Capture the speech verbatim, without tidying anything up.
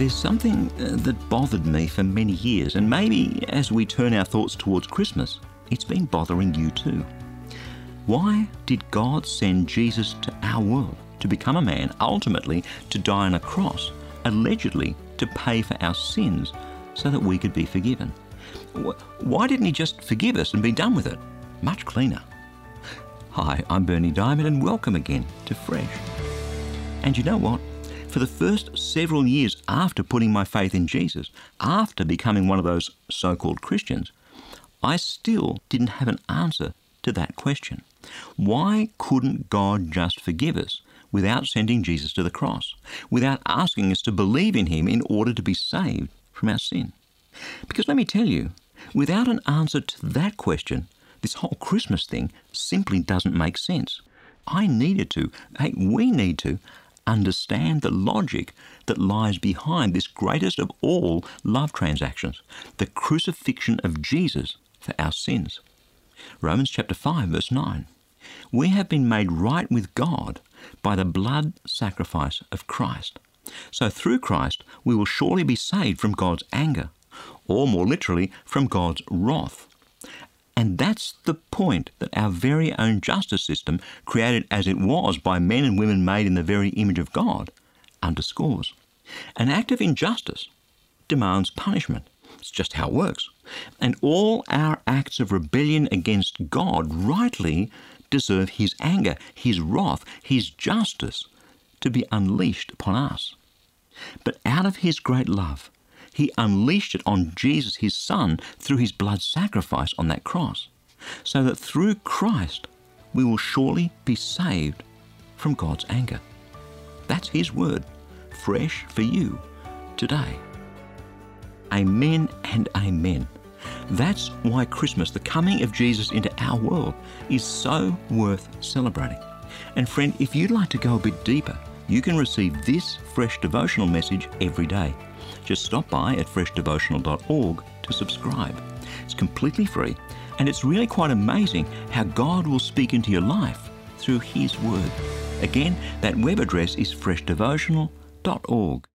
There's something uh, that bothered me for many years, and maybe as we turn our thoughts towards Christmas, it's been bothering you too. Why did God send Jesus to our world to become a man, ultimately to die on a cross, allegedly to pay for our sins so that we could be forgiven? Why didn't he just forgive us and be done with it? Much cleaner. Hi, I'm Berni Dymet and welcome again to Fresh. And you know what? For the first several years after putting my faith in Jesus, after becoming one of those so-called Christians, I still didn't have an answer to that question. Why couldn't God just forgive us without sending Jesus to the cross, without asking us to believe in him in order to be saved from our sin? Because let me tell you, without an answer to that question, this whole Christmas thing simply doesn't make sense. I needed to, hey, we need to, understand the logic that lies behind this greatest of all love transactions, the crucifixion of Jesus for our sins. Romans chapter five, verse nine. We have been made right with God by the blood sacrifice of Christ. So through Christ, we will surely be saved from God's anger, or more literally, from God's wrath. And that's the point that our very own justice system, created as it was by men and women made in the very image of God, underscores. An act of injustice demands punishment. It's just how it works. And all our acts of rebellion against God rightly deserve his anger, his wrath, his justice to be unleashed upon us. But out of his great love, he unleashed it on Jesus, his Son, through his blood sacrifice on that cross, so that through Christ we will surely be saved from God's anger. That's his word, fresh for you today. Amen and amen. That's why Christmas, the coming of Jesus into our world, is so worth celebrating. And friend, if you'd like to go a bit deeper, you can receive this fresh devotional message every day. Just stop by at fresh devotional dot org to subscribe. It's completely free, and it's really quite amazing how God will speak into your life through his word. Again, that web address is fresh devotional dot org.